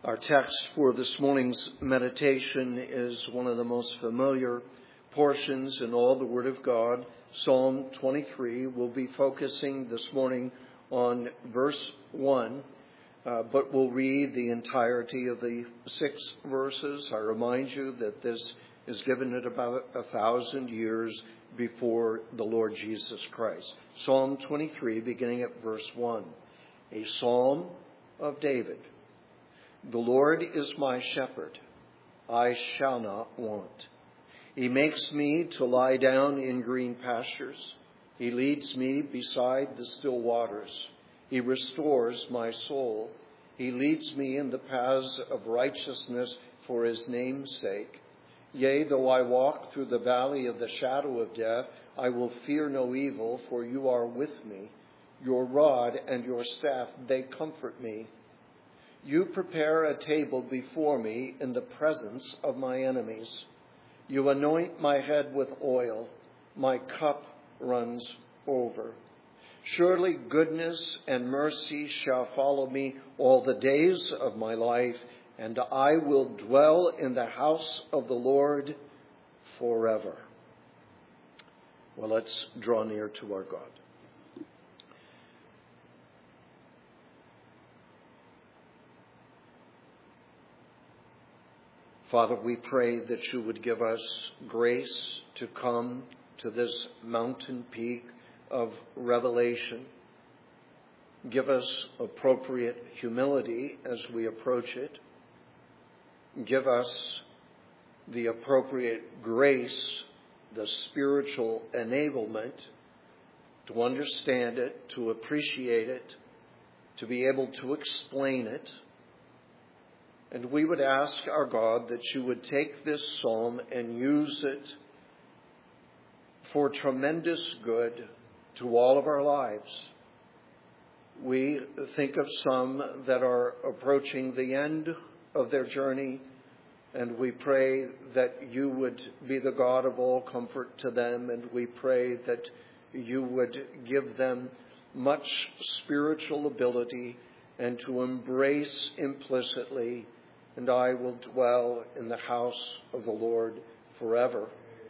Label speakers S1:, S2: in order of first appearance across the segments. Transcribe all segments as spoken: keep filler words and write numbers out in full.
S1: Our text for this morning's meditation is one of the most familiar portions in all the Word of God, Psalm twenty-three. We'll be focusing this morning on verse one, uh, but we'll read the entirety of the six verses. I remind you that this is given at about a thousand years before the Lord Jesus Christ. Psalm twenty-three, beginning at verse one, a psalm of David. The Lord is my shepherd, I shall not want. He makes me to lie down in green pastures. He leads me beside the still waters. He restores my soul. He leads me in the paths of righteousness for his name's sake. Yea, though I walk through the valley of the shadow of death, I will fear no evil, for you are with me. Your rod and your staff, they comfort me. You prepare a table before me in the presence of my enemies. You anoint my head with oil. My cup runs over. Surely goodness and mercy shall follow me all the days of my life, and I will dwell in the house of the Lord forever. Well, let's draw near to our God. Father, we pray that you would give us grace to come to this mountain peak of revelation. Give us appropriate humility as we approach it. Give us the appropriate grace, the spiritual enablement to understand it, to appreciate it, to be able to explain it. And we would ask our God that you would take this psalm and use it for tremendous good to all of our lives. We think of some that are approaching the end of their journey, and we pray that you would be the God of all comfort to them, and we pray that you would give them much spiritual ability and to embrace implicitly, and I will dwell in the house of the Lord forever.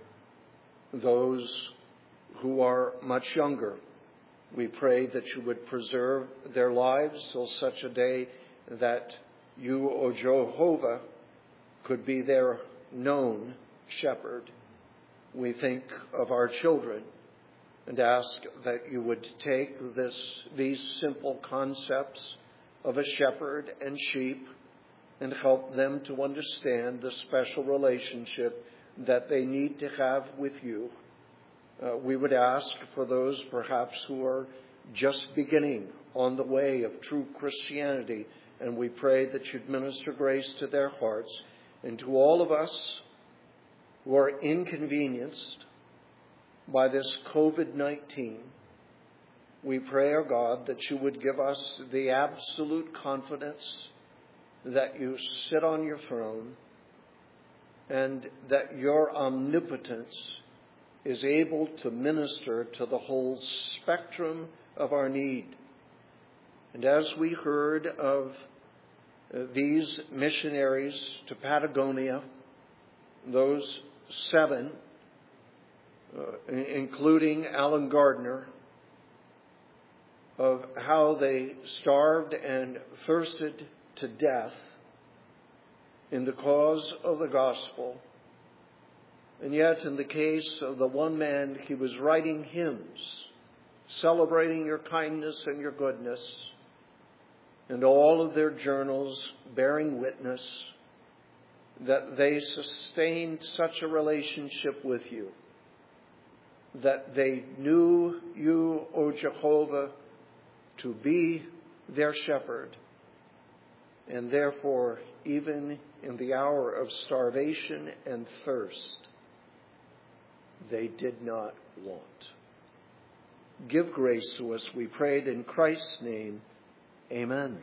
S1: Those who are much younger, we pray that you would preserve their lives till such a day that you, O Jehovah, could be their known shepherd. We think of our children and ask that you would take this, these simple concepts of a shepherd and sheep and help them to understand the special relationship that they need to have with you. Uh, we would ask for those perhaps who are just beginning on the way of true Christianity, and we pray that you'd minister grace to their hearts. And to all of us who are inconvenienced by this covid nineteen, we pray, our God, that you would give us the absolute confidence that you sit on your throne and that your omnipotence is able to minister to the whole spectrum of our need. And as we heard of uh, these missionaries to Patagonia, those seven, uh, including Alan Gardner, of how they starved and thirsted to death in the cause of the gospel. And yet in the case of the one man, he was writing hymns, celebrating your kindness and your goodness, and all of their journals bearing witness that they sustained such a relationship with you, that they knew you, O Jehovah, to be their shepherd. And therefore, even in the hour of starvation and thirst, they did not want. Give grace to us, we prayed in Christ's name. Amen.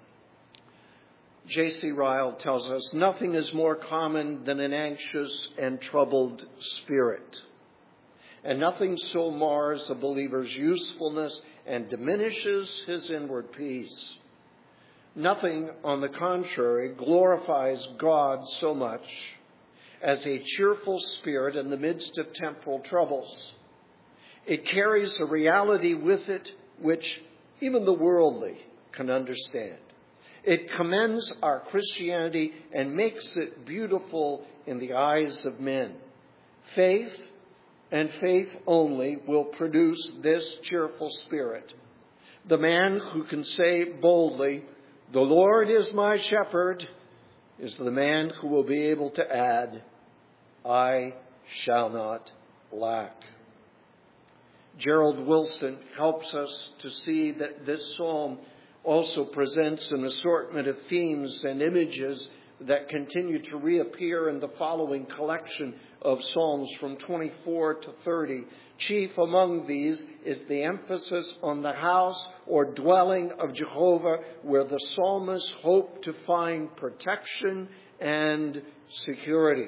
S1: J C Ryle tells us, nothing is more common than an anxious and troubled spirit. And nothing so mars a believer's usefulness and diminishes his inward peace. Nothing, on the contrary, glorifies God so much as a cheerful spirit in the midst of temporal troubles. It carries a reality with it which even the worldly can understand. It commends our Christianity and makes it beautiful in the eyes of men. Faith, and faith only, will produce this cheerful spirit. The man who can say boldly, "The Lord is my shepherd," is the man who will be able to add, "I shall not lack." Gerald Wilson helps us to see that this psalm also presents an assortment of themes and images that continue to reappear in the following collection of Psalms from twenty-four to thirty. Chief among these is the emphasis on the house or dwelling of Jehovah, where the psalmists hope to find protection and security.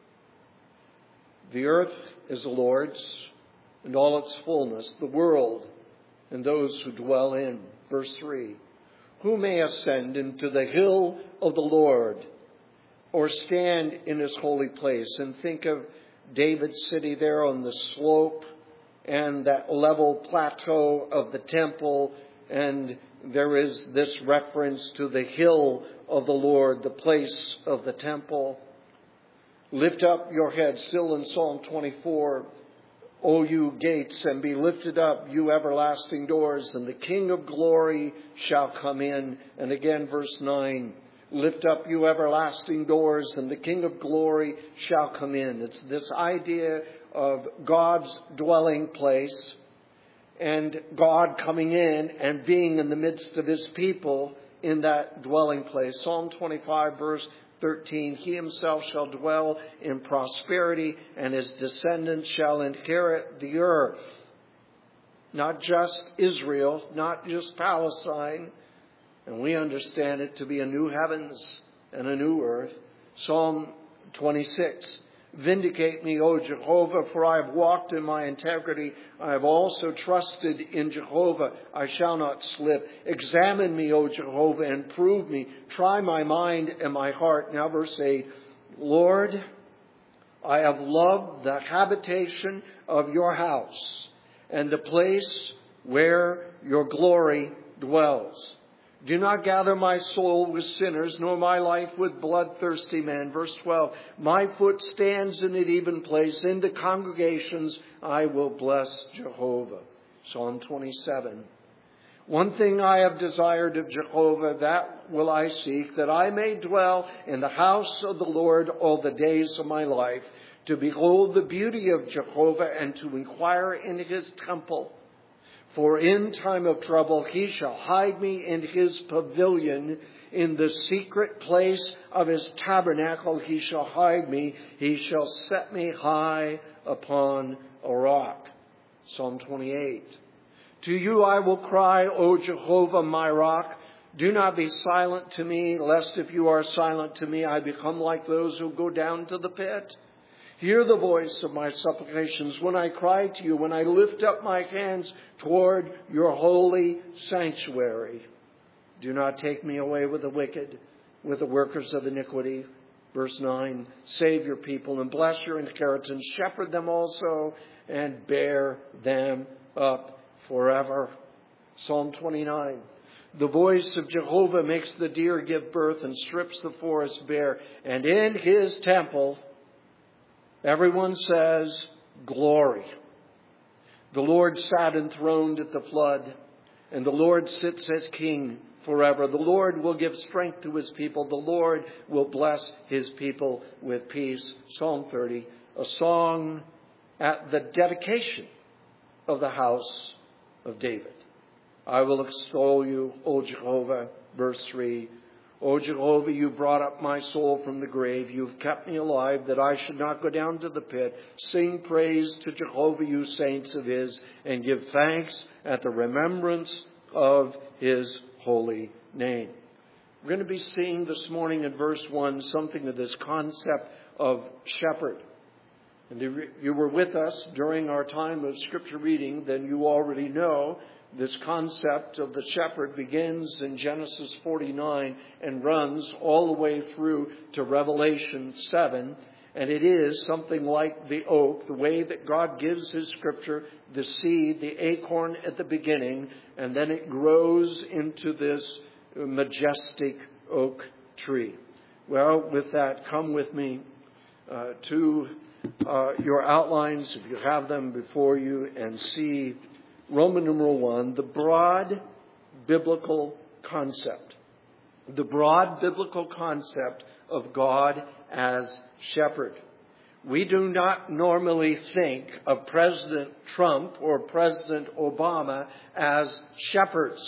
S1: The earth is the Lord's, and all its fullness, the world and those who dwell in. Verse three, who may ascend into the hill of the Lord, or stand in his holy place? And think of David's city there on the slope and that level plateau of the temple. And there is this reference to the hill of the Lord, the place of the temple. Lift up your head, still in Psalm twenty-four, O you gates, and be lifted up, you everlasting doors, and the King of glory shall come in. And again, verse nine, lift up, you everlasting doors, and the King of glory shall come in. It's this idea of God's dwelling place and God coming in and being in the midst of his people in that dwelling place. Psalm twenty-five, verse thirteen, he himself shall dwell in prosperity, and his descendants shall inherit the earth. Not just Israel, not just Palestine, and we understand it to be a new heavens and a new earth. Psalm twenty-six, vindicate me, O Jehovah, for I have walked in my integrity. I have also trusted in Jehovah. I shall not slip. Examine me, O Jehovah, and prove me. Try my mind and my heart. Now verse eight, Lord, I have loved the habitation of your house and the place where your glory dwells. Do not gather my soul with sinners, nor my life with bloodthirsty men. Verse twelve, my foot stands in an even place. In the congregations I will bless Jehovah. Psalm twenty-seven, one thing I have desired of Jehovah, that will I seek, that I may dwell in the house of the Lord all the days of my life, to behold the beauty of Jehovah and to inquire in his temple. For in time of trouble he shall hide me in his pavilion. In the secret place of his tabernacle he shall hide me. He shall set me high upon a rock. Psalm twenty-eight. To you I will cry, O Jehovah, my rock. Do not be silent to me, lest if you are silent to me, I become like those who go down to the pit. Hear the voice of my supplications when I cry to you, when I lift up my hands toward your holy sanctuary. Do not take me away with the wicked, with the workers of iniquity. Verse nine, save your people and bless your inheritance. Shepherd them also and bear them up forever. Psalm twenty-nine. The voice of Jehovah makes the deer give birth and strips the forest bare. And in his temple, everyone says, glory. The Lord sat enthroned at the flood, and the Lord sits as king forever. The Lord will give strength to his people. The Lord will bless his people with peace. Psalm thirty, a song at the dedication of the house of David. I will extol you, O Jehovah. Verse three. O Jehovah, you brought up my soul from the grave. You've kept me alive that I should not go down to the pit. Sing praise to Jehovah, you saints of his, and give thanks at the remembrance of his holy name. We're going to be seeing this morning in verse one something of this concept of shepherd. And if you were with us during our time of scripture reading, then you already know This concept of the shepherd begins in Genesis forty-nine and runs all the way through to Revelation seven. And it is something like the oak, the way that God gives his scripture, the seed, the acorn at the beginning, and then it grows into this majestic oak tree. Well, with that, come with me uh, to uh, your outlines, if you have them before you, and see Roman numeral one, the broad biblical concept. The broad biblical concept of God as shepherd. We do not normally think of President Trump or President Obama as shepherds.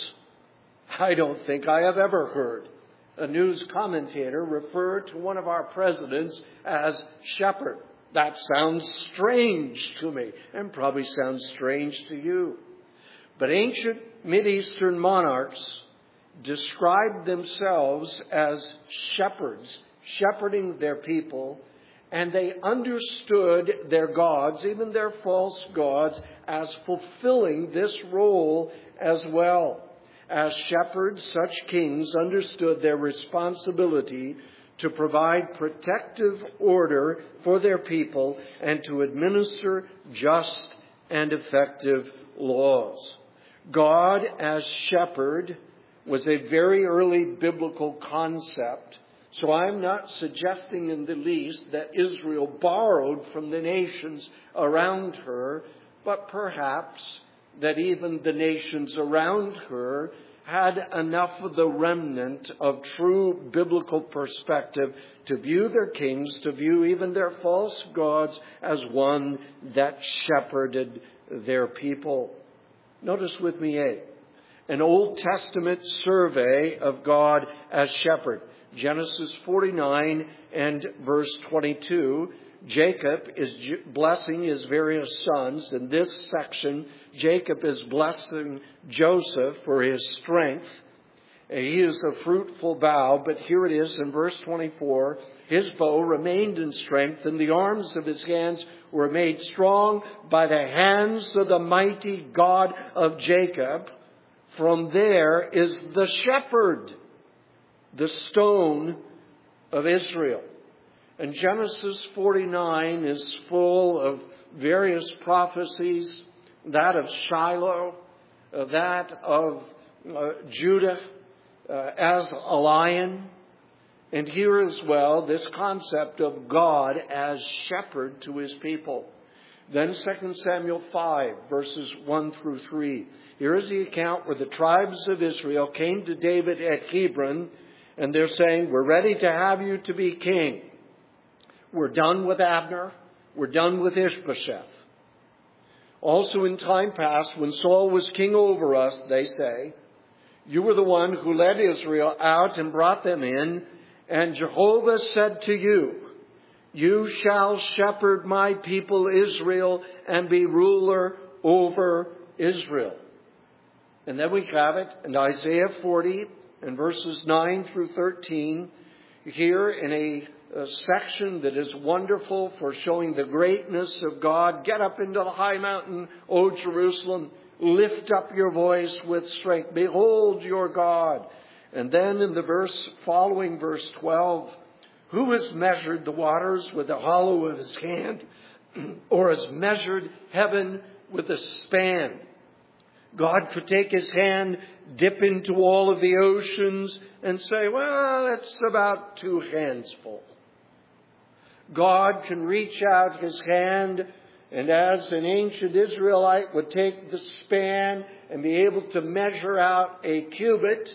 S1: I don't think I have ever heard a news commentator refer to one of our presidents as shepherd. That sounds strange to me, and probably sounds strange to you. But ancient Mideastern monarchs described themselves as shepherds, shepherding their people, and they understood their gods, even their false gods, as fulfilling this role as well. As shepherds, such kings understood their responsibility to provide protective order for their people and to administer just and effective laws. God as shepherd was a very early biblical concept. So I'm not suggesting in the least that Israel borrowed from the nations around her, but perhaps that even the nations around her had enough of the remnant of true biblical perspective to view their kings, to view even their false gods as one that shepherded their people. Notice with me A, an Old Testament survey of God as shepherd. Genesis forty-nine and verse twenty-two, Jacob is blessing his various sons. In this section, Jacob is blessing Joseph for his strength. He is a fruitful bough, but here it is in verse twenty-four, his bow remained in strength, and the arms of his hands were made strong by the hands of the mighty God of Jacob. From there is the shepherd, the stone of Israel. And Genesis forty-nine is full of various prophecies, that of Shiloh, uh, that of uh, Judah uh, as a lion. And here as well, this concept of God as shepherd to his people. Then Second Samuel five, verses one through three. Here is the account where the tribes of Israel came to David at Hebron, and they're saying, we're ready to have you to be king. We're done with Abner. We're done with Ishbosheth. Also in time past, when Saul was king over us, they say, you were the one who led Israel out and brought them in, and Jehovah said to you, you shall shepherd my people Israel and be ruler over Israel. And then we have it in Isaiah forty and verses nine through thirteen, here in a, a section that is wonderful for showing the greatness of God. Get up into the high mountain, O Jerusalem. Lift up your voice with strength. Behold your God. And then in the verse following, verse twelve, who has measured the waters with the hollow of his hand, or has measured heaven with a span? God could take his hand, dip into all of the oceans, and say, well, that's about two hands full. God can reach out his hand, and as an ancient Israelite would take the span and be able to measure out a cubit,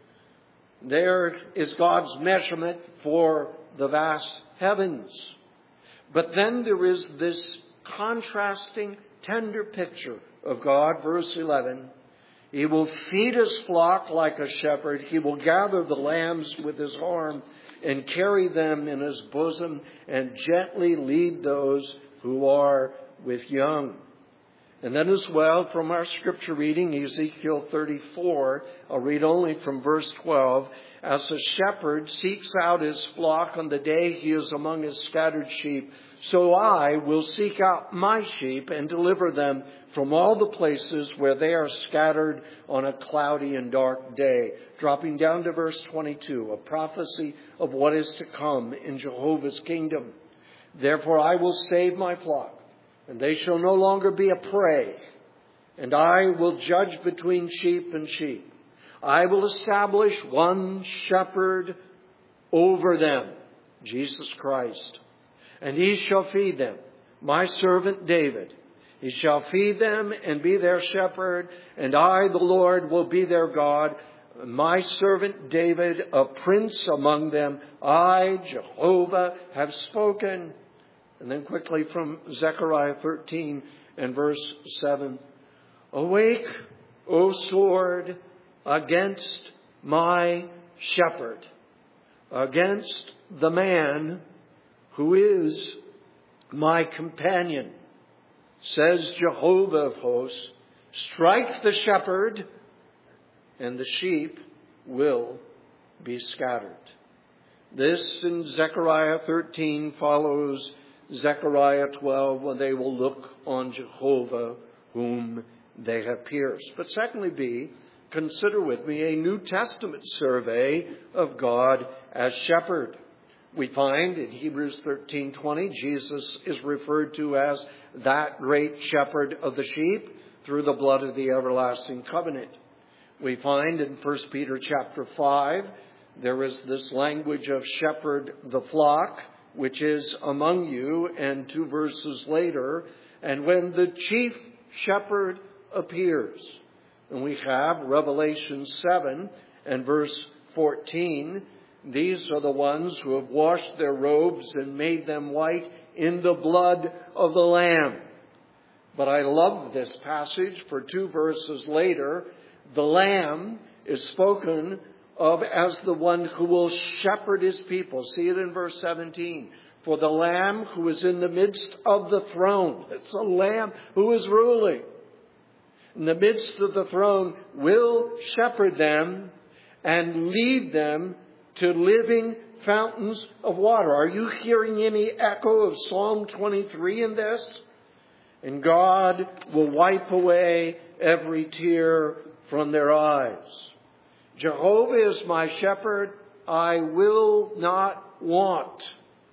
S1: there is God's measurement for the vast heavens. But then there is this contrasting, tender picture of God, verse eleven. He will feed his flock like a shepherd. He will gather the lambs with his arm and carry them in his bosom and gently lead those who are with young. And then as well, from our scripture reading, Ezekiel thirty-four, I'll read only from verse twelve. As a shepherd seeks out his flock on the day he is among his scattered sheep, so I will seek out my sheep and deliver them from all the places where they are scattered on a cloudy and dark day. Dropping down to verse twenty-two, a prophecy of what is to come in Jehovah's kingdom. Therefore I will save my flock, and they shall no longer be a prey, and I will judge between sheep and sheep. I will establish one shepherd over them, Jesus Christ, and he shall feed them, my servant David. He shall feed them and be their shepherd, and I, the Lord, will be their God. My servant David, a prince among them, I, Jehovah, have spoken. And then quickly from Zechariah thirteen and verse seven. Awake, O sword, against my shepherd, against the man who is my companion, says Jehovah of hosts. Strike the shepherd, and the sheep will be scattered. This in Zechariah thirteen follows Zechariah twelve, when they will look on Jehovah whom they have pierced. But secondly, B, consider with me a New Testament survey of God as shepherd. We find in Hebrews thirteen twenty, Jesus is referred to as that great shepherd of the sheep through the blood of the everlasting covenant. We find in First Peter chapter five, there is this language of shepherd the flock, which is among you, and two verses later, and when the chief shepherd appears. And we have Revelation seven and verse fourteen. These are the ones who have washed their robes and made them white in the blood of the Lamb. But I love this passage, for two verses later, the Lamb is spoken of as the one who will shepherd his people. See it in verse seventeen. For the Lamb who is in the midst of the throne, it's a Lamb who is ruling, in the midst of the throne, will shepherd them and lead them to living fountains of water. Are you hearing any echo of Psalm twenty-three in this? And God will wipe away every tear from their eyes. Jehovah is my shepherd, I will not want.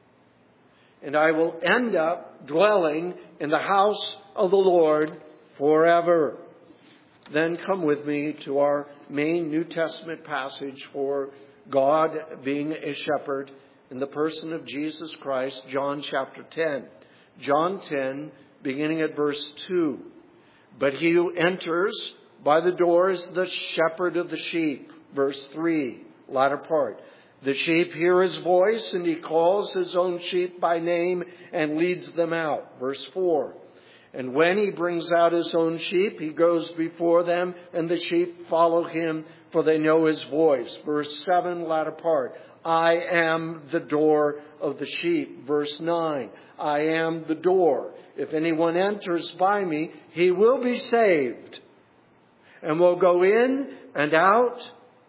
S1: And I will end up dwelling in the house of the Lord forever. Then come with me to our main New Testament passage for God being a shepherd in the person of Jesus Christ, John chapter ten. John ten, beginning at verse two. But he who enters by the door is the shepherd of the sheep. Verse three, latter part. The sheep hear his voice, and he calls his own sheep by name and leads them out. Verse four. And when he brings out his own sheep, he goes before them, and the sheep follow him, for they know his voice. Verse seven, latter part. I am the door of the sheep. Verse nine. I am the door. If anyone enters by me, he will be saved, and will go in and out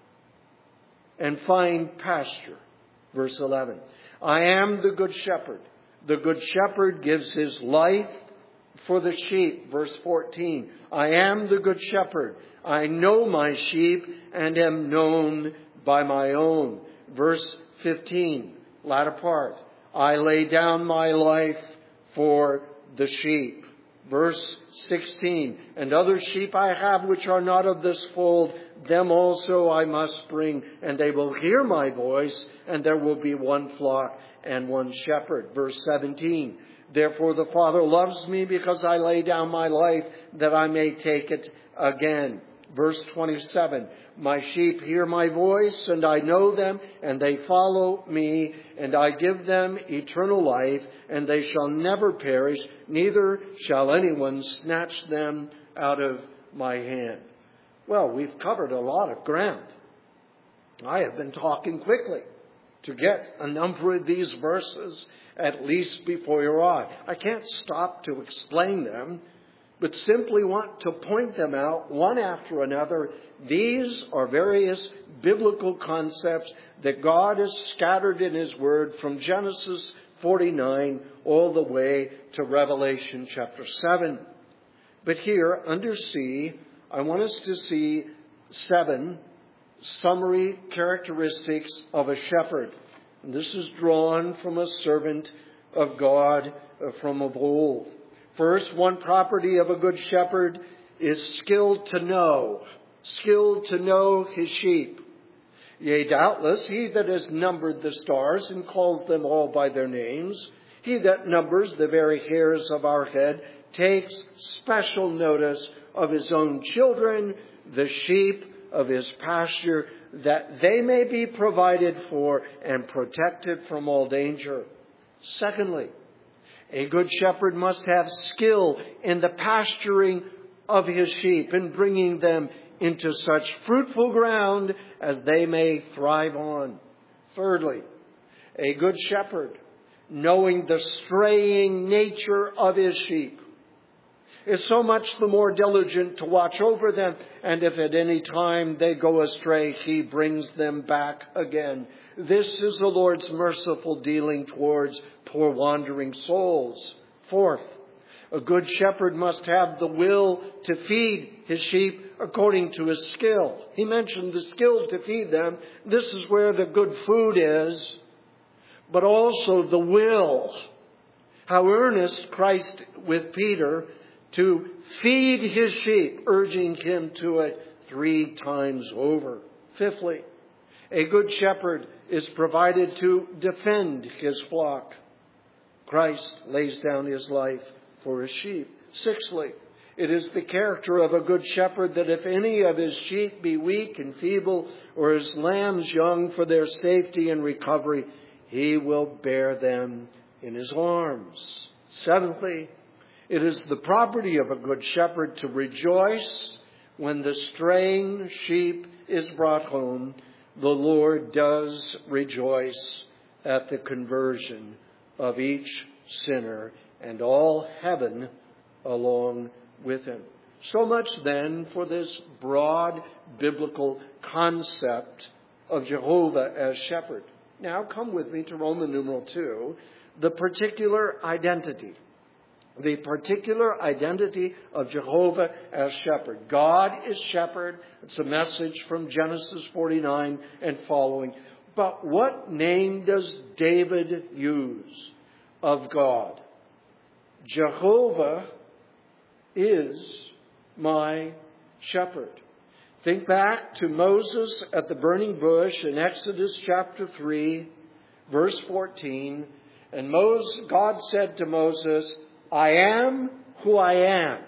S1: and find pasture. Verse eleven. I am the good shepherd. The good shepherd gives his life for the sheep. Verse fourteen. I am the good shepherd. I know my sheep and am known by my own. Verse fifteen, latter part. I lay down my life for the sheep. Verse sixteen. And other sheep I have which are not of this fold, them also I must bring, and they will hear my voice, and there will be one flock and one shepherd. Verse seventeen. Therefore the Father loves me, because I lay down my life that I may take it again. Verse twenty-seven. My sheep hear my voice, and I know them, and they follow me, and I give them eternal life, and they shall never perish, neither shall anyone snatch them out of my hand. Well, we've covered a lot of ground. I have been talking quickly to get a number of these verses at least before your eye. I can't stop to explain them but simply want to point them out one after another. These are various biblical concepts that God has scattered in His Word from Genesis forty-nine all the way to Revelation chapter seven. But here, under C, I want us to see seven summary characteristics of a shepherd. And this is drawn from a servant of God from of old. First, one property of a good shepherd is skill to know. Skill to know his sheep. Yea, doubtless, he that has numbered the stars and calls them all by their names, he that numbers the very hairs of our head, takes special notice of his own children, the sheep of his pasture, that they may be provided for and protected from all danger. Secondly, a good shepherd must have skill in the pasturing of his sheep and bringing them into such fruitful ground as they may thrive on. Thirdly, a good shepherd, knowing the straying nature of his sheep, is so much the more diligent to watch over them, and if at any time they go astray, he brings them back again. This is the Lord's merciful dealing towards poor wandering souls. Fourth, a good shepherd must have the will to feed his sheep according to his skill. He mentioned the skill to feed them. This is where the good food is, but also the will. How earnest Christ with Peter to feed his sheep, urging him to it three times over. Fifthly, a good shepherd is provided to defend his flock. Christ lays down his life for his sheep. Sixthly, it is the character of a good shepherd that if any of his sheep be weak and feeble, or his lambs young, for their safety and recovery, he will bear them in his arms. Seventhly, it is the property of a good shepherd to rejoice when the straying sheep is brought home. The Lord does rejoice at the conversion of each sinner, and all heaven along with him. So much then for this broad biblical concept of Jehovah as shepherd. Now come with me to Roman numeral two, the particular identity. The particular identity of Jehovah as shepherd. God is shepherd. It's a message from Genesis forty-nine and following. But what name does David use of God? Jehovah is my shepherd. Think back to Moses at the burning bush in Exodus chapter three, verse fourteen. And Moses, God said to Moses, I am who I am.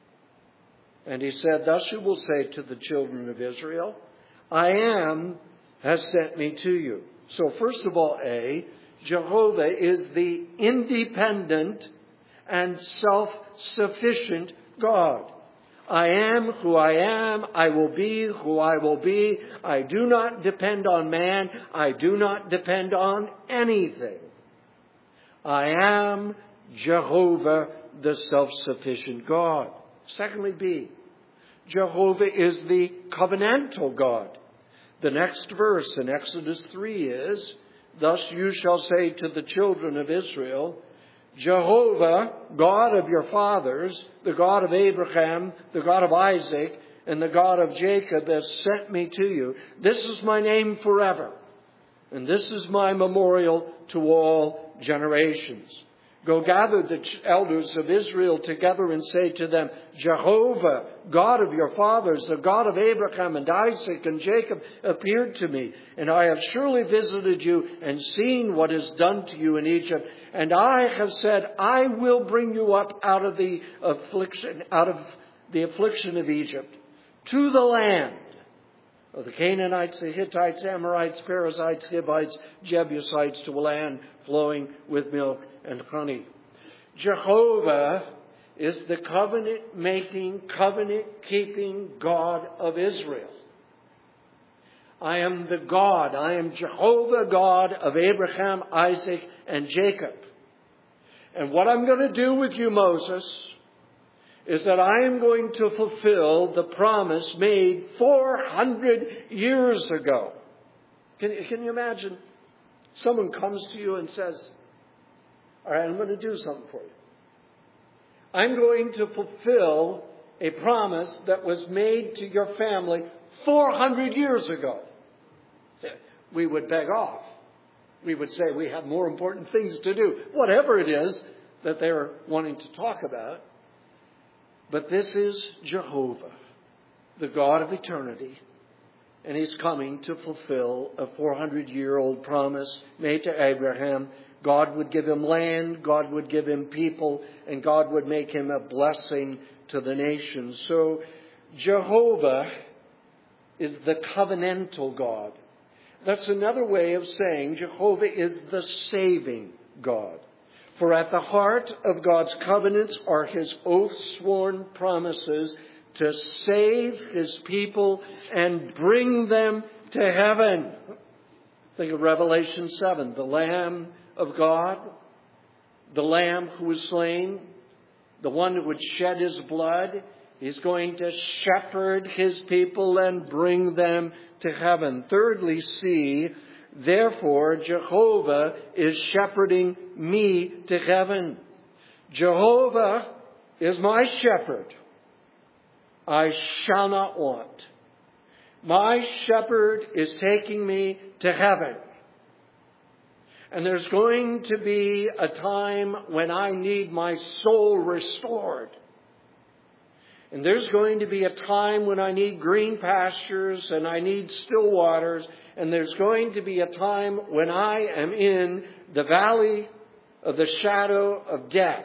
S1: And he said, thus you will say to the children of Israel, I am has sent me to you. So first of all, A, Jehovah is the independent and self-sufficient God. I am who I am. I will be who I will be. I do not depend on man. I do not depend on anything. I am Jehovah, the self-sufficient God. Secondly, B, Jehovah is the covenantal God. The next verse in Exodus three is, thus you shall say to the children of Israel, Jehovah, God of your fathers, the God of Abraham, the God of Isaac, and the God of Jacob has sent me to you. This is my name forever, and this is my memorial to all generations. Go gather the elders of Israel together and say to them, Jehovah, God of your fathers, the God of Abraham and Isaac and Jacob, appeared to me. And I have surely visited you and seen what is done to you in Egypt. And I have said, I will bring you up out of the affliction, out of the affliction of Egypt, to the land of the Canaanites, the Hittites, Amorites, Perizzites, Hivites, Jebusites, to a land flowing with milk and honey. Jehovah is the covenant-making, covenant-keeping God of Israel. I am the God, I am Jehovah God of Abraham, Isaac, and Jacob. And what I'm going to do with you, Moses, is that I am going to fulfill the promise made four hundred years ago. Can, can you imagine? Someone comes to you and says, all right, I'm going to do something for you. I'm going to fulfill a promise that was made to your family four hundred years ago. We would beg off. We would say we have more important things to do, whatever it is that they're wanting to talk about. But this is Jehovah, the God of eternity, and He's coming to fulfill a four hundred year old promise made to Abraham. God would give him land, God would give him people, and God would make him a blessing to the nations. So Jehovah is the covenantal God. That's another way of saying Jehovah is the saving God. For at the heart of God's covenants are His oath-sworn promises to save His people and bring them to heaven. Think of Revelation seven, the Lamb of God, the Lamb who was slain, the one who would shed His blood. He's going to shepherd His people and bring them to heaven. Thirdly, see, therefore, Jehovah is shepherding me to heaven. Jehovah is my shepherd. I shall not want. My shepherd is taking me to heaven. And there's going to be a time when I need my soul restored. And there's going to be a time when I need green pastures and I need still waters. And there's going to be a time when I am in the valley of the shadow of death.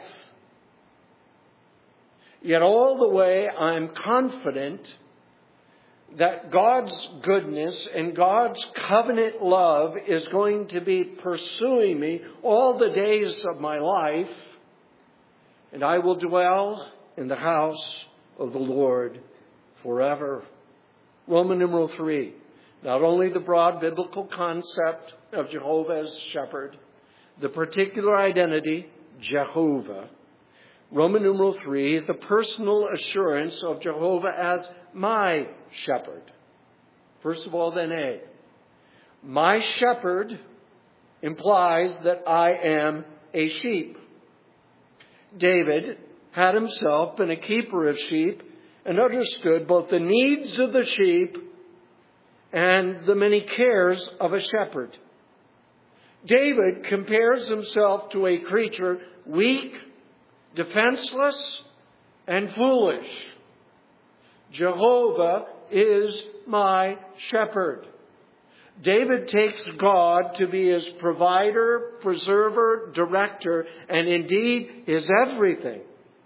S1: Yet all the way I'm confident that God's goodness and God's covenant love is going to be pursuing me all the days of my life. And I will dwell in the house of the Lord forever. Roman numeral three. Not only the broad biblical concept of Jehovah as shepherd, the particular identity, Jehovah. Roman numeral three, the personal assurance of Jehovah as my shepherd. First of all, then A. My shepherd implies that I am a sheep. David had himself been a keeper of sheep and understood both the needs of the sheep and the many cares of a shepherd. David compares himself to a creature weak, defenseless, and foolish. Jehovah is my shepherd. David takes God to be his provider, preserver, director, and indeed his everything.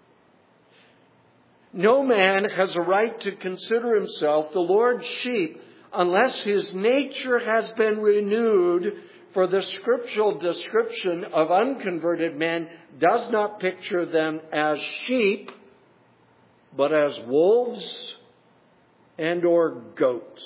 S1: No man has a right to consider himself the Lord's sheep unless his nature has been renewed, for the scriptural description of unconverted men does not picture them as sheep, but as wolves and or goats.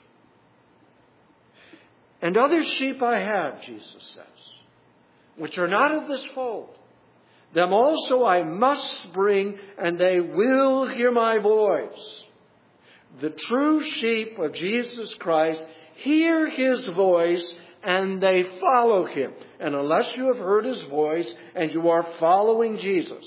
S1: And other sheep I have, Jesus says, which are not of this fold. Them also I must bring, and they will hear my voice. The true sheep of Jesus Christ hear His voice, and they follow Him. And unless you have heard His voice and you are following Jesus,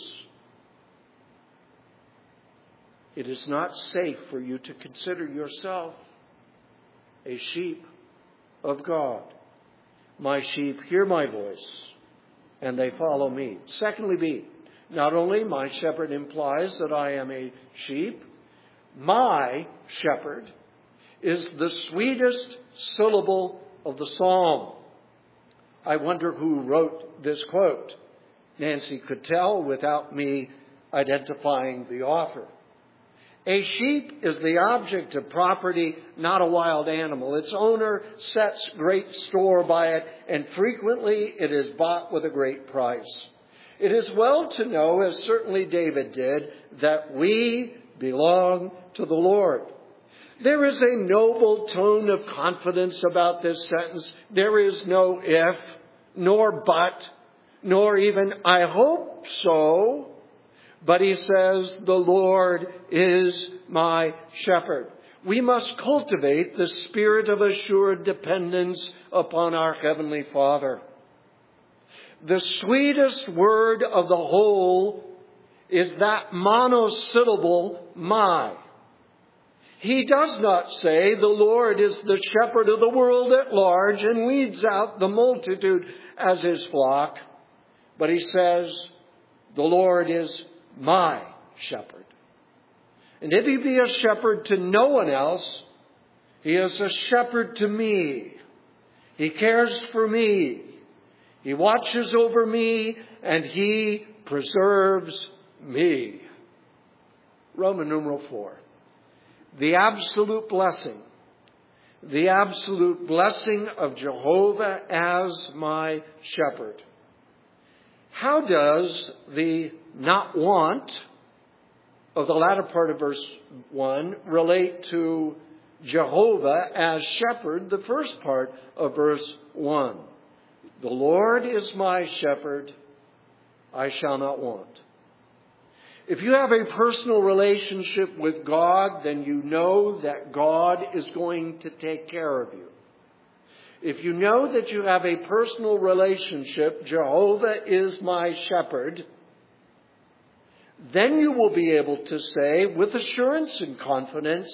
S1: it is not safe for you to consider yourself a sheep of God. My sheep hear my voice, and they follow me. Secondly, B, not only my shepherd implies that I am a sheep, my shepherd is the sweetest syllable of the psalm. I wonder who wrote this quote. Nancy could tell without me identifying the author. A sheep is the object of property, not a wild animal. Its owner sets great store by it, and frequently it is bought with a great price. It is well to know, as certainly David did, that we belong to the Lord. There is a noble tone of confidence about this sentence. There is no if, nor but, nor even I hope so. But he says, the Lord is my shepherd. We must cultivate the spirit of assured dependence upon our Heavenly Father. The sweetest word of the whole is that monosyllable, my. He does not say the Lord is the shepherd of the world at large and weeds out the multitude as his flock. But he says, the Lord is my shepherd. And if he be a shepherd to no one else, he is a shepherd to me. He cares for me. He watches over me and he preserves me. Roman numeral four. The absolute blessing. The absolute blessing of Jehovah as my shepherd. How does the not want of the latter part of verse one relate to Jehovah as shepherd, the first part of verse one? The Lord is my shepherd, I shall not want. If you have a personal relationship with God, then you know that God is going to take care of you. If you know that you have a personal relationship, Jehovah is my shepherd, then you will be able to say with assurance and confidence,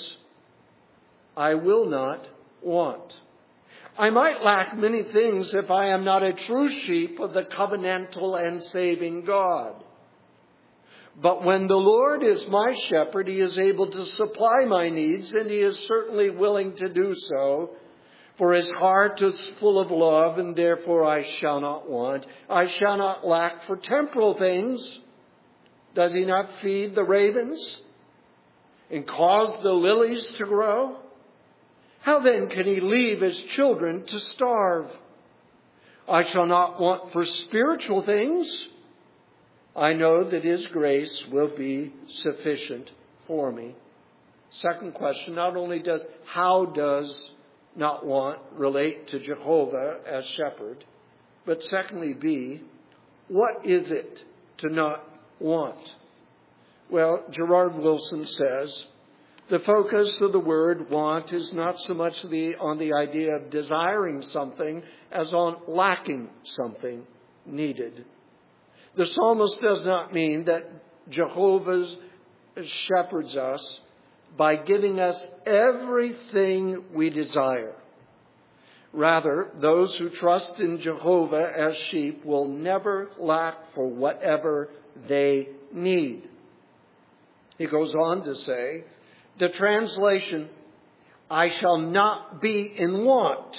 S1: I will not want. I might lack many things if I am not a true sheep of the covenantal and saving God. But when the Lord is my shepherd, he is able to supply my needs, and he is certainly willing to do so. For his heart is full of love, and therefore I shall not want. I shall not lack for temporal things. Does he not feed the ravens and cause the lilies to grow? How then can he leave his children to starve? I shall not want for spiritual things. I know that his grace will be sufficient for me. Second question, not only does, how does not want relate to Jehovah as shepherd, but secondly, B, what is it to not want? Well, Gerard Wilson says, the focus of the word want is not so much the, on the idea of desiring something as on lacking something needed. The psalmist does not mean that Jehovah shepherds us by giving us everything we desire. Rather, those who trust in Jehovah as sheep will never lack for whatever they need. He goes on to say, the translation, I shall not be in want,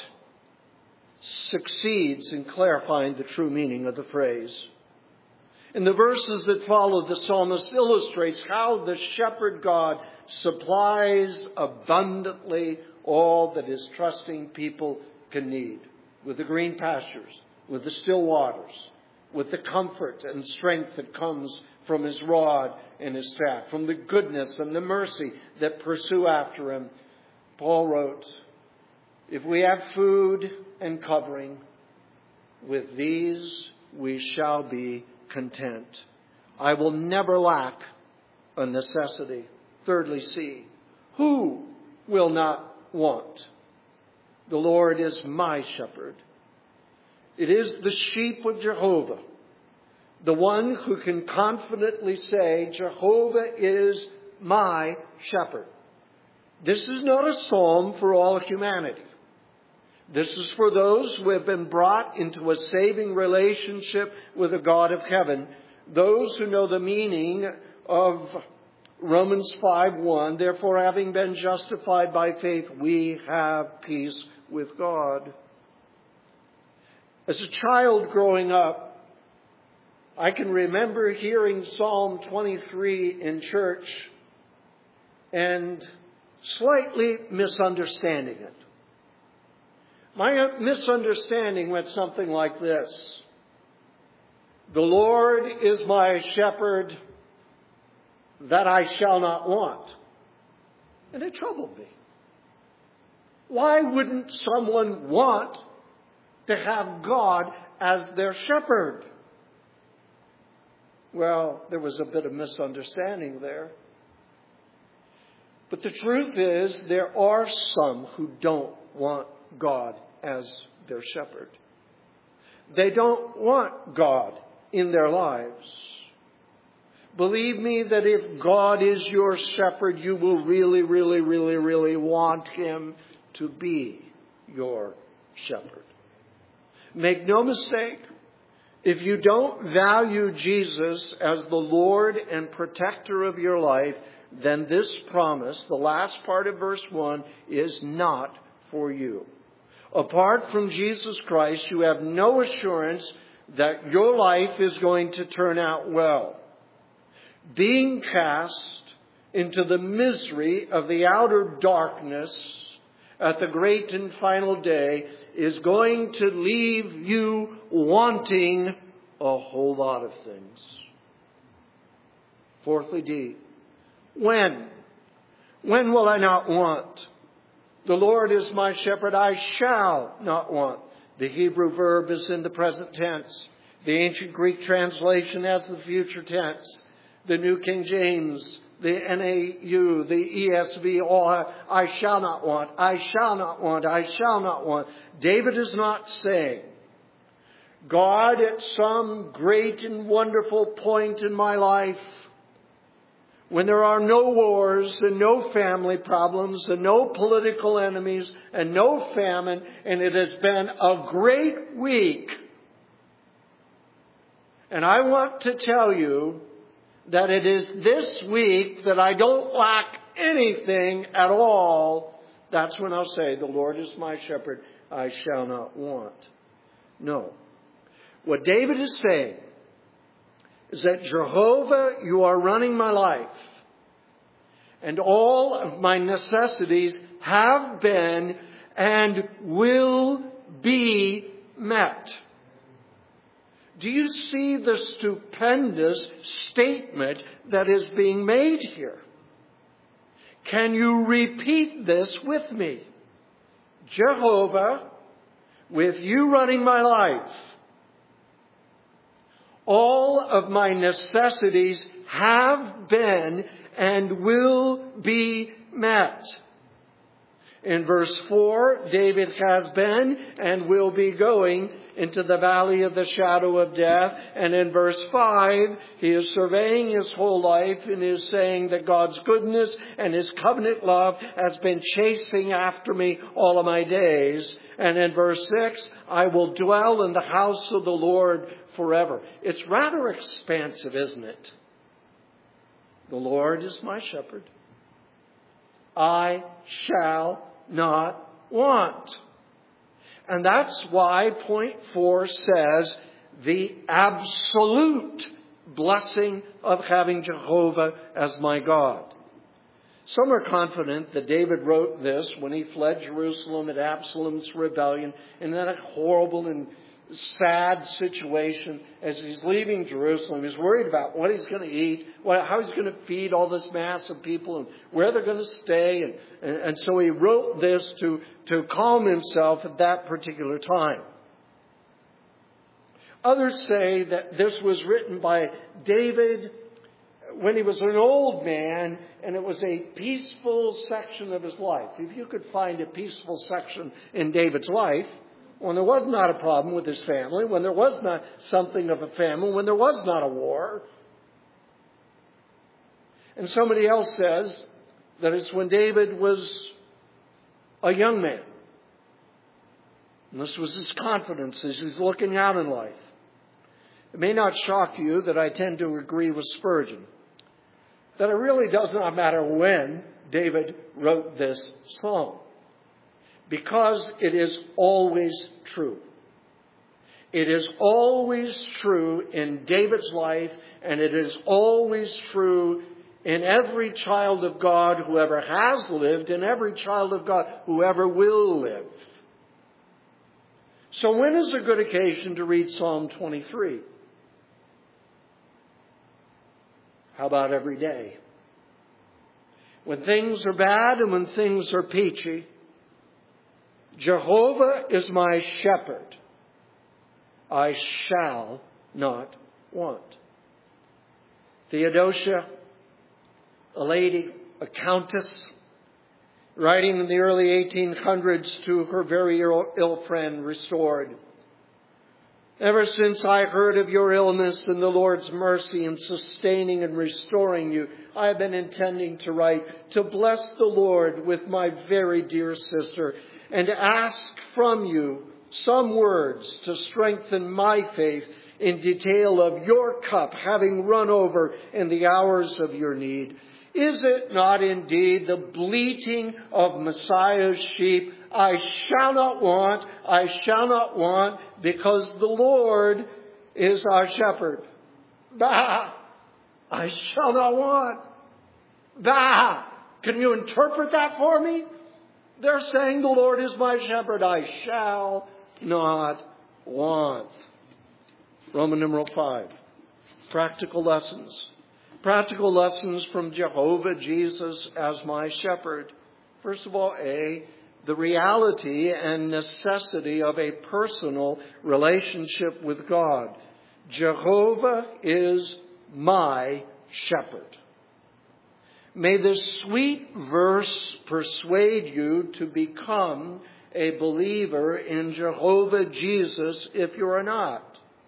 S1: succeeds in clarifying the true meaning of the phrase. In the verses that follow, the psalmist illustrates how the shepherd God supplies abundantly all that his trusting people can need. With the green pastures, with the still waters, with the comfort and strength that comes from his rod and his staff, from the goodness and the mercy that pursue after him. Paul wrote, if we have food and covering, with these we shall be content. I will never lack a necessity. Thirdly, C, who will not want? The Lord is my shepherd. It is the sheep of Jehovah, the one who can confidently say, Jehovah is my shepherd. This is not a psalm for all humanity. This is for those who have been brought into a saving relationship with the God of heaven, those who know the meaning of Romans five one, therefore having been justified by faith, we have peace with God. As a child growing up, I can remember hearing Psalm twenty-three in church and slightly misunderstanding it. My misunderstanding went something like this. The Lord is my shepherd, that I shall not want. And it troubled me. Why wouldn't someone want to have God as their shepherd? Well, there was a bit of misunderstanding there. But the truth is, there are some who don't want God as their shepherd. They don't want God in their lives. Believe me that if God is your shepherd, you will really, really, really, really want Him to be your shepherd. Make no mistake, if you don't value Jesus as the Lord and protector of your life, then this promise, the last part of verse one, is not for you. Apart from Jesus Christ, you have no assurance that your life is going to turn out well. Being cast into the misery of the outer darkness at the great and final day is going to leave you wanting a whole lot of things. Fourthly, D. When? When will I not want? The Lord is my shepherd, I shall not want. The Hebrew verb is in the present tense. The ancient Greek translation has the future tense. The New King James, the N A U, the E S V, all have, I shall not want, I shall not want, I shall not want. David is not saying, God, at some great and wonderful point in my life, when there are no wars and no family problems and no political enemies and no famine, and it has been a great week, and I want to tell you that it is this week that I don't lack anything at all, that's when I'll say, the Lord is my shepherd, I shall not want. No. What David is saying is that Jehovah, you are running my life, and all of my necessities have been and will be met. Do you see the stupendous statement that is being made here? Can you repeat this with me? Jehovah, with you running my life, all of my necessities have been and will be met. In verse four, David has been and will be going into the valley of the shadow of death. And in verse five, he is surveying his whole life and is saying that God's goodness and His covenant love has been chasing after me all of my days. And in verse six, I will dwell in the house of the Lord forever. It's rather expansive, isn't it? The Lord is my shepherd. I shall not want. And that's why point four says the absolute blessing of having Jehovah as my God. Some are confident that David wrote this when he fled Jerusalem at Absalom's rebellion in that horrible and sad situation as he's leaving Jerusalem. He's worried about what he's going to eat, what, how he's going to feed all this mass of people, and where they're going to stay. And, and, and so he wrote this to, to calm himself at that particular time. Others say that this was written by David when he was an old man, and it was a peaceful section of his life. If you could find a peaceful section in David's life, when there was not a problem with his family, when there was not something of a famine, when there was not a war. And somebody else says that it's when David was a young man. And this was his confidence as he's looking out in life. It may not shock you that I tend to agree with Spurgeon, that it really does not matter when David wrote this psalm, because it is always true. It is always true in David's life, and it is always true in every child of God who ever has lived, and every child of God who ever will live. So when is a good occasion to read Psalm twenty-three? How about every day? When things are bad and when things are peachy, Jehovah is my shepherd. I shall not want. Theodosia, a lady, a countess, writing in the early eighteen hundreds to her very ill friend, restored. Ever since I heard of your illness and the Lord's mercy in sustaining and restoring you, I have been intending to write to bless the Lord with my very dear sister and ask from you some words to strengthen my faith in detail of your cup having run over in the hours of your need. Is it not indeed the bleating of Messiah's sheep? I shall not want, I shall not want, because the Lord is our shepherd. Bah! I shall not want. Bah! Can you interpret that for me? They're saying the Lord is my shepherd. I shall not want. Roman numeral five. Practical lessons. Practical lessons from Jehovah Jesus as my shepherd. First of all, A, the reality and necessity of a personal relationship with God. Jehovah is my shepherd. May this sweet verse persuade you to become a believer in Jehovah Jesus if you are not.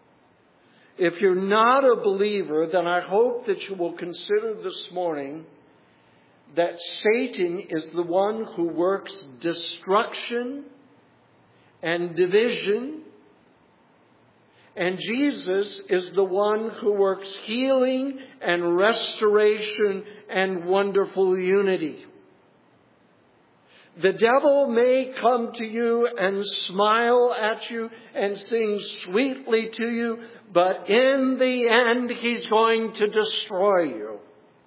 S1: If you're not a believer, then I hope that you will consider this morning that Satan is the one who works destruction and division, and Jesus is the one who works healing and restoration and wonderful unity. The devil may come to you and smile at you and sing sweetly to you, but in the end, he's going to destroy you.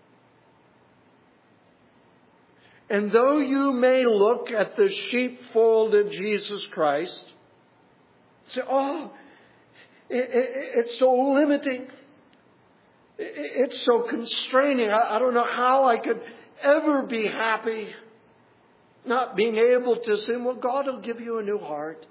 S1: And though you may look at the sheepfold of Jesus Christ, say, oh, it, it, it's so limiting. It, it's so constraining. I, I don't know how I could ever be happy not being able to sin. Well, God will give you a new heart.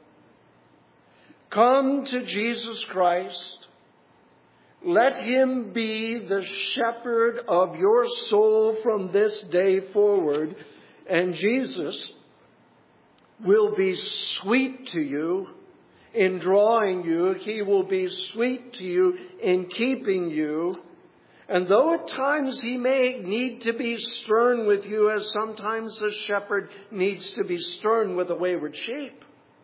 S1: Come to Jesus Christ. Let Him be the shepherd of your soul from this day forward. And Jesus will be sweet to you in drawing you. He will be sweet to you in keeping you. And though at times He may need to be stern with you, as sometimes the shepherd needs to be stern with a wayward sheep,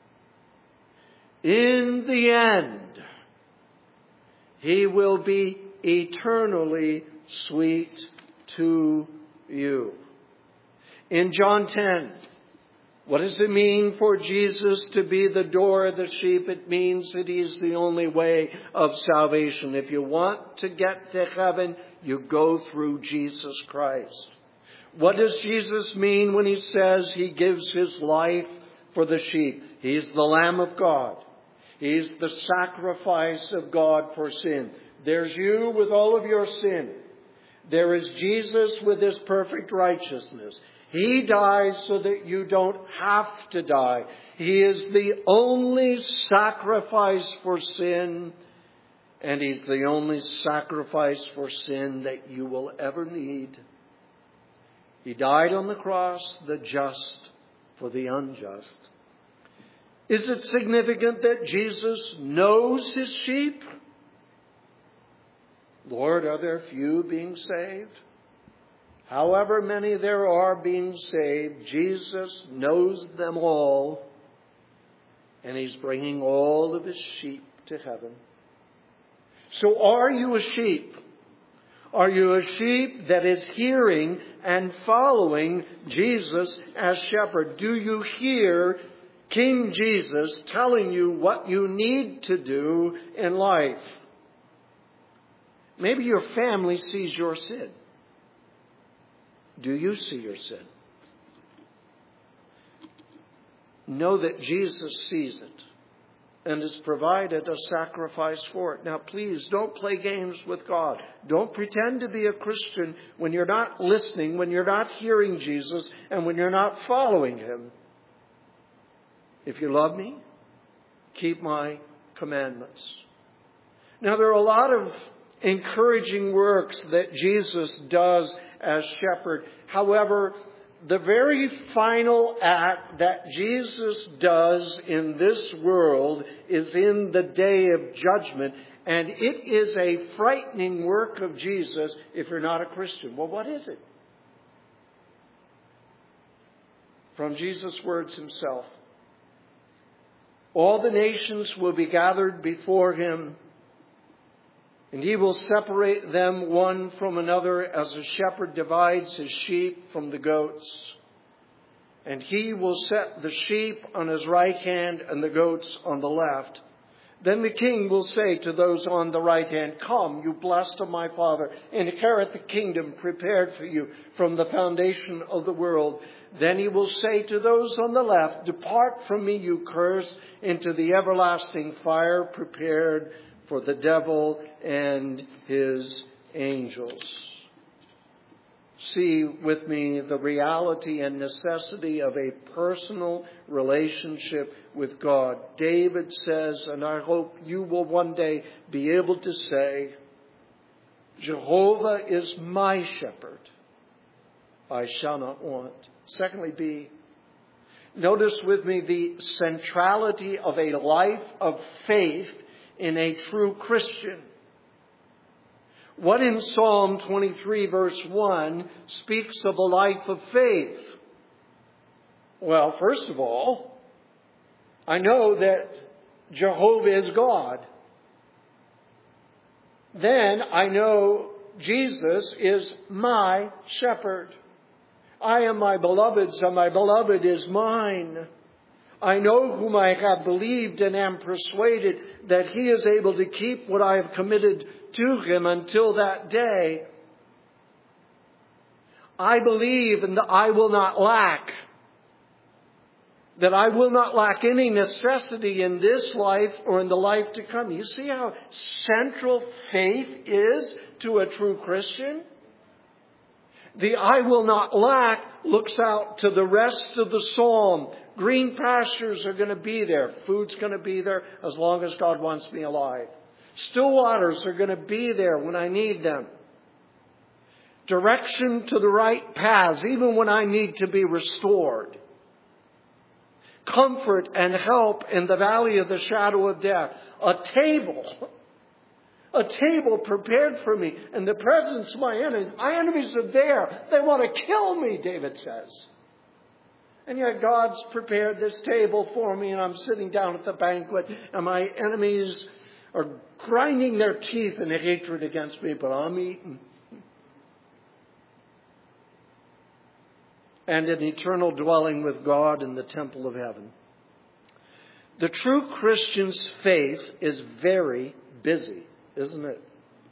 S1: in the end, He will be eternally sweet to you. In John ten, what does it mean for Jesus to be the door of the sheep? It means that He's the only way of salvation. If you want to get to heaven, you go through Jesus Christ. What does Jesus mean when He says He gives His life for the sheep? He's the Lamb of God. He's the sacrifice of God for sin. There's you with all of your sin. There is Jesus with His perfect righteousness. He dies so that you don't have to die. He is the only sacrifice for sin, and He's the only sacrifice for sin that you will ever need. He died on the cross, the just for the unjust. Is it significant that Jesus knows His sheep? Lord, are there few being saved? However many there are being saved, Jesus knows them all, and He's bringing all of His sheep to heaven. So are you a sheep? Are you a sheep that is hearing and following Jesus as shepherd? Do you hear King Jesus telling you what you need to do in life? Maybe your family sees your sin. Do you see your sin? Know that Jesus sees it and has provided a sacrifice for it. Now, please don't play games with God. Don't pretend to be a Christian when you're not listening, when you're not hearing Jesus, and when you're not following Him. If you love me, keep my commandments. Now, there are a lot of encouraging works that Jesus does as shepherd. However, the very final act that Jesus does in this world is in the day of judgment. And it is a frightening work of Jesus if you're not a Christian. Well, what is it? From Jesus' words himself. All the nations will be gathered before him, and he will separate them one from another as a shepherd divides his sheep from the goats. And he will set the sheep on his right hand and the goats on the left. Then the king will say to those on the right hand, "Come, you blessed of my Father, inherit the kingdom prepared for you from the foundation of the world." Then he will say to those on the left, "Depart from me, you cursed, into the everlasting fire prepared for the devil and his angels." See with me the reality and necessity of a personal relationship with God. David says, and I hope you will one day be able to say, "Jehovah is my shepherd. I shall not want." Secondly, B, notice with me the centrality of a life of faith in a true Christian. What in Psalm twenty-three verse one speaks of a life of faith? Well, first of all, I know that Jehovah is God. Then I know Jesus is my shepherd. I am my beloved's, and my beloved is mine. I know whom I have believed and am persuaded that he is able to keep what I have committed to him until that day. I believe and that I will not lack. That I will not lack any necessity in this life or in the life to come. You see how central faith is to a true Christian? The "I will not lack" looks out to the rest of the psalm. Green pastures are going to be there. Food's going to be there as long as God wants me alive. Still waters are going to be there when I need them. Direction to the right paths, even when I need to be restored. Comfort and help in the valley of the shadow of death. A table. A table prepared for me in the presence of my enemies. My enemies are there. They want to kill me, David says. And yet God's prepared this table for me, and I'm sitting down at the banquet, and my enemies are grinding their teeth in hatred against me, but I'm eating. And an eternal dwelling with God in the temple of heaven. The true Christian's faith is very busy, isn't it?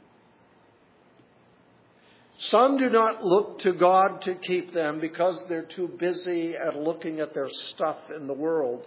S1: Some do not look to God to keep them because they're too busy at looking at their stuff in the world.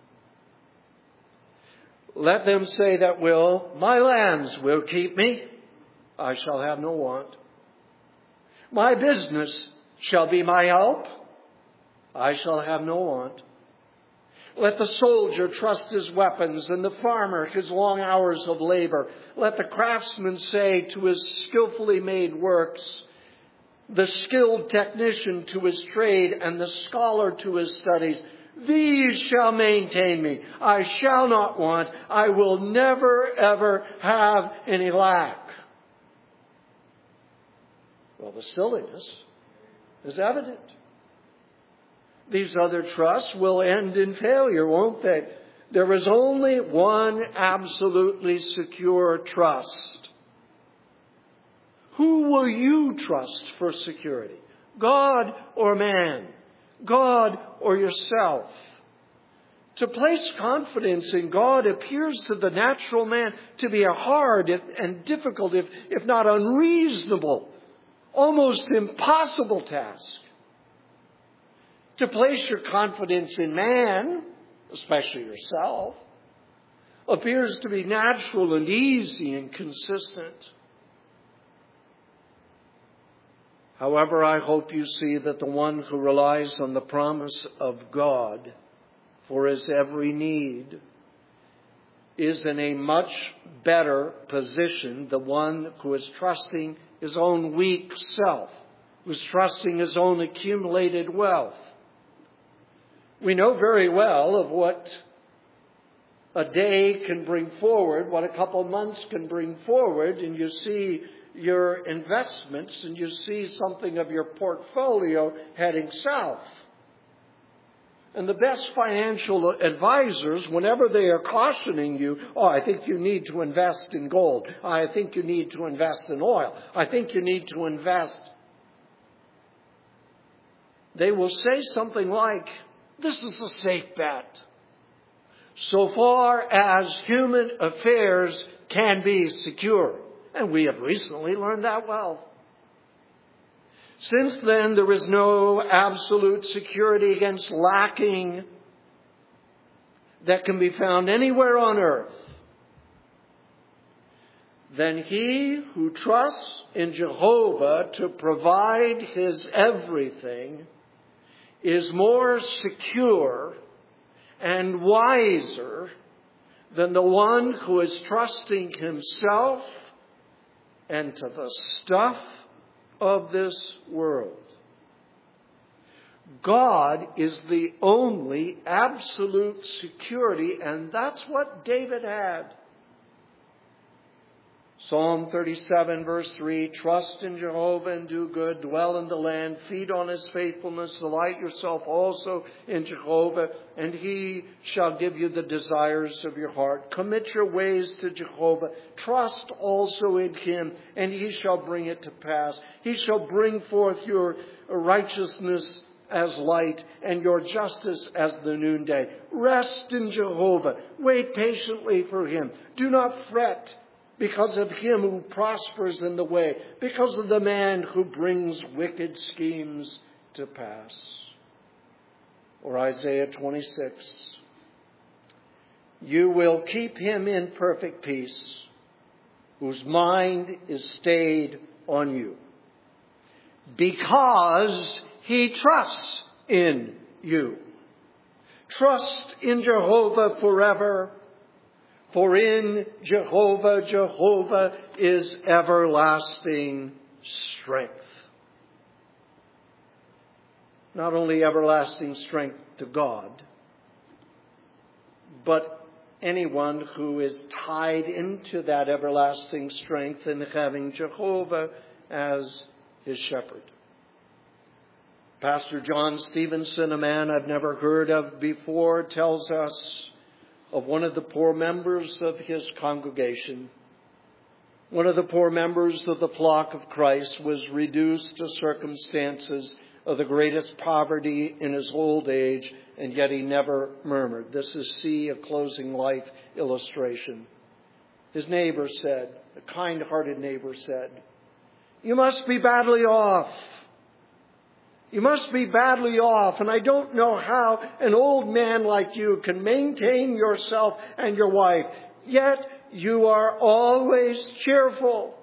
S1: Let them say that will, "My lands will keep me. I shall have no want. My business shall be my help. I shall have no want." Let the soldier trust his weapons and the farmer his long hours of labor. Let the craftsman say to his skillfully made works, the skilled technician to his trade, and the scholar to his studies, "These shall maintain me. I shall not want. I will never, ever have any lack." Well, the silliness is evident. These other trusts will end in failure, won't they? There is only one absolutely secure trust. Who will you trust for security? God or man? God or yourself? To place confidence in God appears to the natural man to be a hard and difficult, if, if not unreasonable, almost impossible task. To place your confidence in man, especially yourself, appears to be natural and easy and consistent. However, I hope you see that the one who relies on the promise of God for his every need is in a much better position, the one who is trusting his own weak self, who's trusting his own accumulated wealth. We know very well of what a day can bring forward, what a couple months can bring forward, and you see your investments and you see something of your portfolio heading south. And the best financial advisors, whenever they are cautioning you, oh, I think you need to invest in gold. I think you need to invest in oil. I think you need to invest. They will say something like, this is a safe bet. So far as human affairs can be secure. And we have recently learned that well. Since then, there is no absolute security against lacking that can be found anywhere on earth. Then he who trusts in Jehovah to provide his everything is more secure and wiser than the one who is trusting himself and to the stuff of this world. God is the only absolute security, and that's what David had. Psalm thirty-seven, verse three, trust in Jehovah and do good, dwell in the land, feed on his faithfulness, delight yourself also in Jehovah, and he shall give you the desires of your heart. Commit your ways to Jehovah, trust also in him, and he shall bring it to pass. He shall bring forth your righteousness as light and your justice as the noonday. Rest in Jehovah, wait patiently for him. Do not fret because of him who prospers in the way, because of the man who brings wicked schemes to pass. Or Isaiah twenty-six, you will keep him in perfect peace, whose mind is stayed on you, because he trusts in you. Trust in Jehovah forever. For in Jehovah, Jehovah is everlasting strength. Not only everlasting strength to God, but anyone who is tied into that everlasting strength in having Jehovah as his shepherd. Pastor John Stevenson, a man I've never heard of before, tells us of one of the poor members of his congregation. One of the poor members of the flock of Christ was reduced to circumstances of the greatest poverty in his old age, and yet he never murmured. This is C, a closing life illustration. His neighbor said, a kind-hearted neighbor said, you must be badly off. You must be badly off, and I don't know how an old man like you can maintain yourself and your wife, yet you are always cheerful.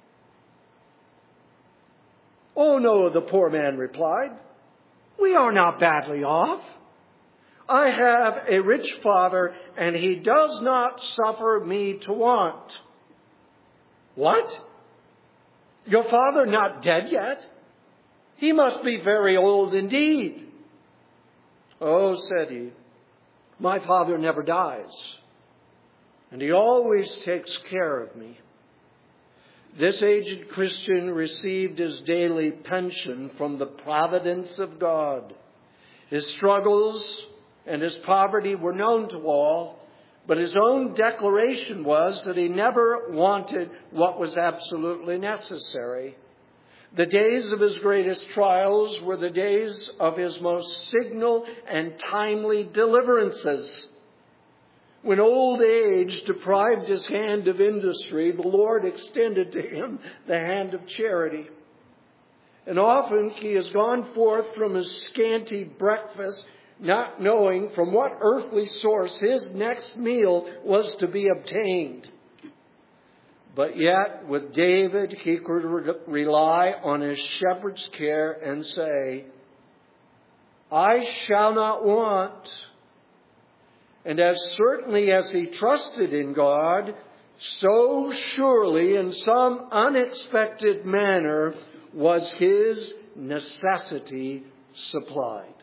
S1: Oh no, the poor man replied, we are not badly off. I have a rich father, and he does not suffer me to want. What? Your father not dead yet? He must be very old indeed. Oh, said he, my father never dies, and he always takes care of me. This aged Christian received his daily pension from the providence of God. His struggles and his poverty were known to all, but his own declaration was that he never wanted what was absolutely necessary. The days of his greatest trials were the days of his most signal and timely deliverances. When old age deprived his hand of industry, the Lord extended to him the hand of charity. And often he has gone forth from his scanty breakfast, not knowing from what earthly source his next meal was to be obtained. But yet, with David, he could re- rely on his shepherd's care and say, I shall not want. And as certainly as he trusted in God, so surely in some unexpected manner was his necessity supplied.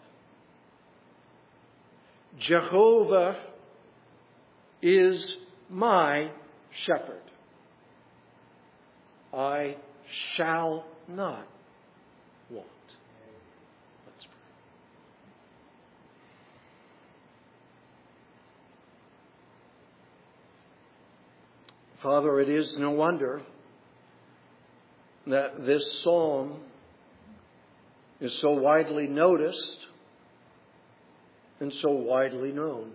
S1: Jehovah is my shepherd. I shall not want. Let's pray. Father, it is no wonder that this psalm is so widely noticed and so widely known.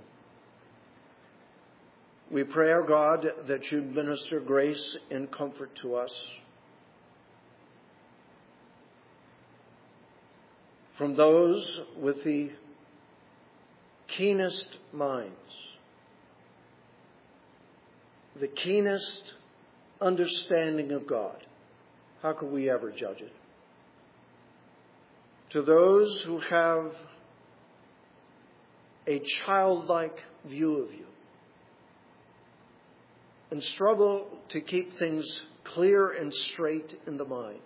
S1: We pray, our God, that you'd minister grace and comfort to us. From those with the keenest minds, the keenest understanding of God. How could we ever judge it? To those who have a childlike view of you and struggle to keep things clear and straight in the mind.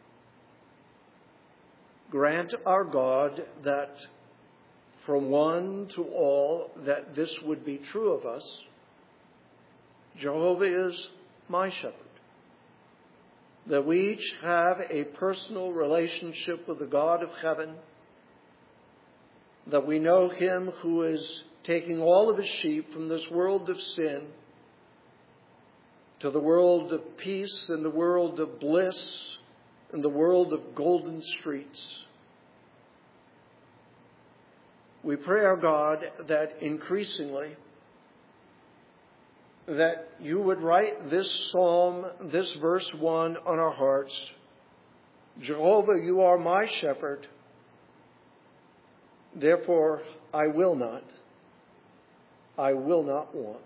S1: Grant, our God, that from one to all, that this would be true of us. Jehovah is my shepherd. That we each have a personal relationship with the God of heaven. That we know him who is taking all of his sheep from this world of sin to the world of peace and the world of bliss and the world of golden streets. We pray, our God, that increasingly that you would write this psalm, this verse one, on our hearts. Jehovah, you are my shepherd. Therefore, I will not, I will not want.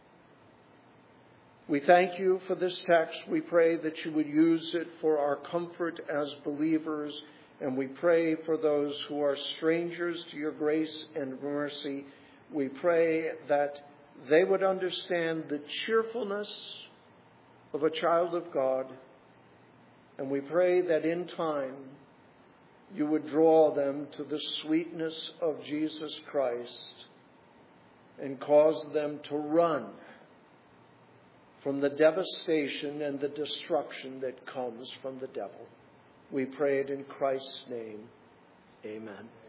S1: We thank you for this text. We pray that you would use it for our comfort as believers. And we pray for those who are strangers to your grace and mercy. We pray that they would understand the cheerfulness of a child of God. And we pray that in time you would draw them to the sweetness of Jesus Christ and cause them to run from the devastation and the destruction that comes from the devil. We pray it in Christ's name. Amen.